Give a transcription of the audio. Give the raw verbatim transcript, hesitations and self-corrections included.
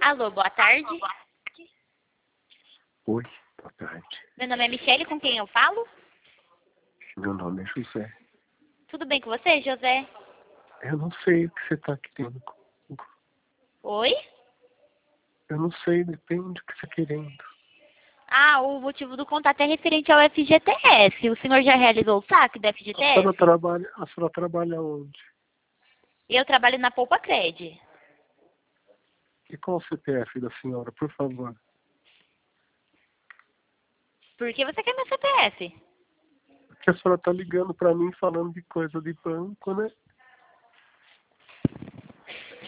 Alô, boa tarde. Oi, boa tarde. Meu nome é Michele, com quem eu falo? Meu nome é José. Tudo bem com você, José? Eu não sei o que você está querendo comigo. Oi? Eu não sei, depende do que você está querendo. Ah, o motivo do contato é referente ao F G T S. O senhor já realizou o saque do A senhora F G T S? trabalha, a senhora trabalha onde? Eu trabalho na Poupa Cred. E qual o C P F da senhora, por favor? Por que você quer meu C P F? Porque a senhora está ligando para mim falando de coisa de banco, né?